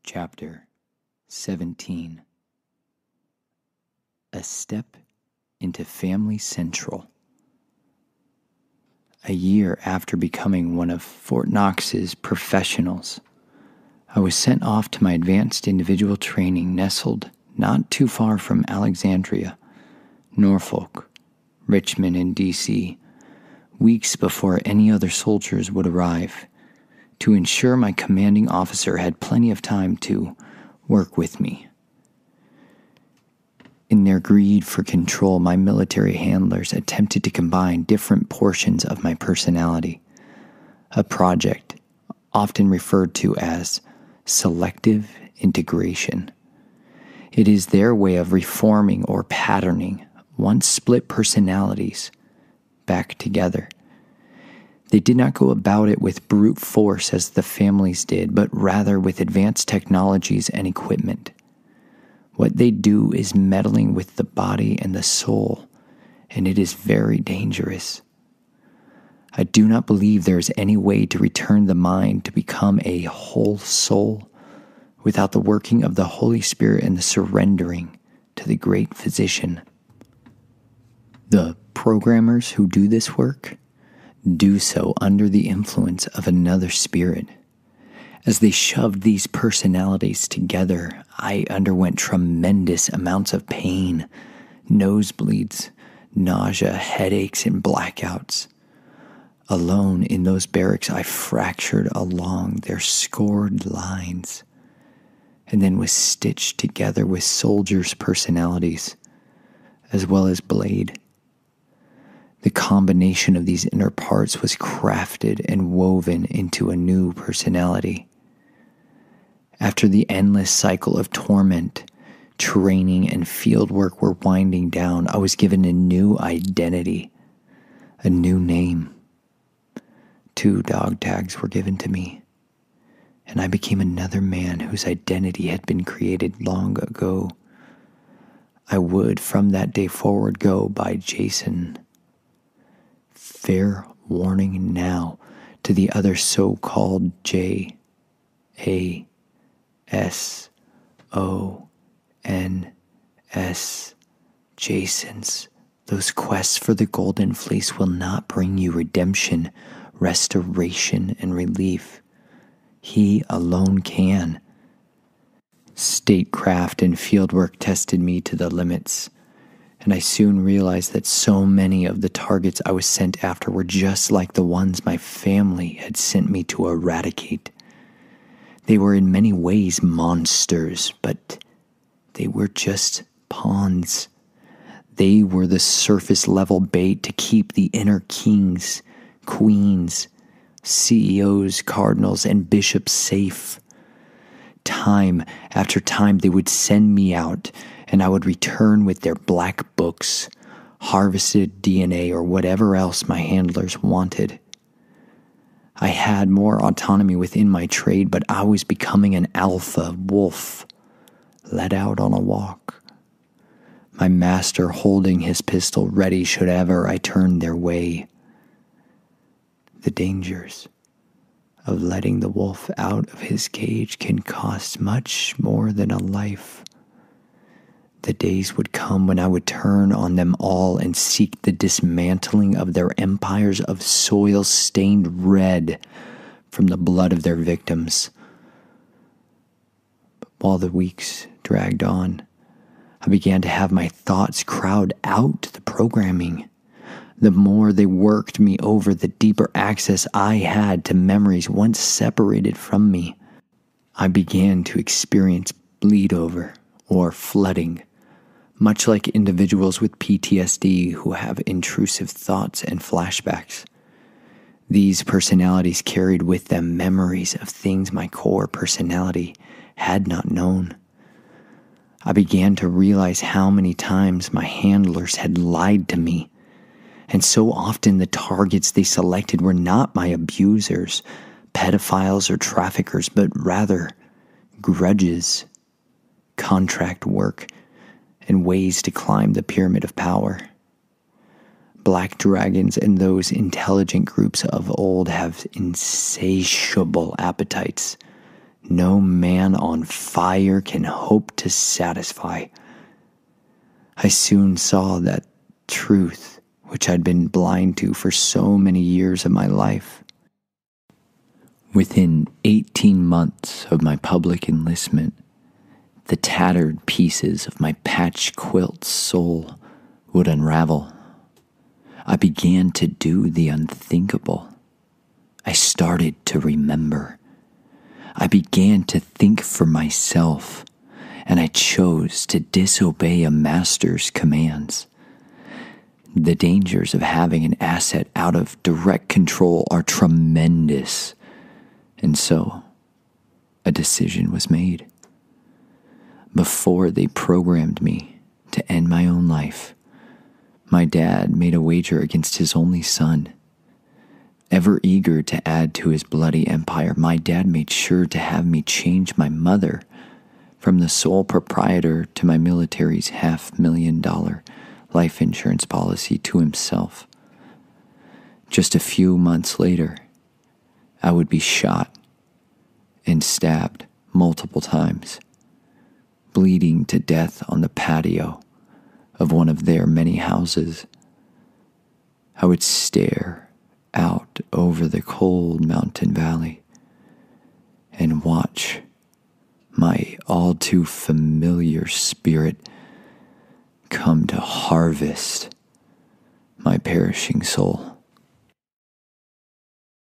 Chapter 17. A Step into Family Central. A year after becoming one of Fort Knox's professionals, I was sent off to my advanced individual training nestled not too far from Alexandria, Norfolk, Richmond, and D.C., weeks before any other soldiers would arrive, to ensure my commanding officer had plenty of time to work with me. In their greed for control, my military handlers attempted to combine different portions of my personality, a project often referred to as selective integration. It is their way of reforming or patterning once split personalities back together. They did not go about it with brute force as the families did, but rather with advanced technologies and equipment. What they do is meddling with the body and the soul, and it is very dangerous. I do not believe there is any way to return the mind to become a whole soul without the working of the Holy Spirit and the surrendering to the great physician. The programmers who do this work do so under the influence of another spirit. As they shoved these personalities together, I underwent tremendous amounts of pain, nosebleeds, nausea, headaches, and blackouts. Alone in those barracks, I fractured along their scored lines, and then was stitched together with soldiers' personalities, as well as Blade. The combination of these inner parts was crafted and woven into a new personality. After the endless cycle of torment, training, and field work were winding down, I was given a new identity, a new name. 2 dog tags were given to me, and I became another man whose identity had been created long ago. I would, from that day forward, go by Jason. Fair warning now to the other so-called J-A-S-O-N-S Jasons. Those quests for the Golden Fleece will not bring you redemption, restoration, and relief. He alone can. Statecraft and fieldwork tested me to the limits, and I soon realized that so many of the targets I was sent after were just like the ones my family had sent me to eradicate. They were in many ways monsters, but they were just pawns. They were the surface-level bait to keep the inner kings, queens, CEOs, cardinals, and bishops safe. Time after time, they would send me out, and I would return with their black books, harvested DNA, or whatever else my handlers wanted. I had more autonomy within my trade, but I was becoming an alpha wolf, led out on a walk. My master holding his pistol ready should ever I turn their way. The dangers of letting the wolf out of his cage can cost much more than a life. The days would come when I would turn on them all and seek the dismantling of their empires of soil stained red from the blood of their victims. But while the weeks dragged on, I began to have my thoughts crowd out the programming. The more they worked me over, the deeper access I had to memories once separated from me. I began to experience bleed over or flooding, much like individuals with PTSD who have intrusive thoughts and flashbacks. These personalities carried with them memories of things my core personality had not known. I began to realize how many times my handlers had lied to me, and so often the targets they selected were not my abusers, pedophiles, or traffickers, but rather grudges, contract work, and ways to climb the pyramid of power. Black dragons and those intelligent groups of old have insatiable appetites, no man on fire can hope to satisfy. I soon saw that truth which I'd been blind to for so many years of my life. Within 18 months of my public enlistment, the tattered pieces of my patch quilt soul would unravel. I began to do the unthinkable. I started to remember. I began to think for myself, and I chose to disobey a master's commands. The dangers of having an asset out of direct control are tremendous, and so a decision was made. Before they programmed me to end my own life, my dad made a wager against his only son. Ever eager to add to his bloody empire, my dad made sure to have me change my mother from the sole proprietor to my military's $500,000 life insurance policy to himself. Just a few months later, I would be shot and stabbed multiple times, bleeding to death on the patio of one of their many houses. I would stare out over the cold mountain valley and watch my all too familiar spirit come to harvest my perishing soul.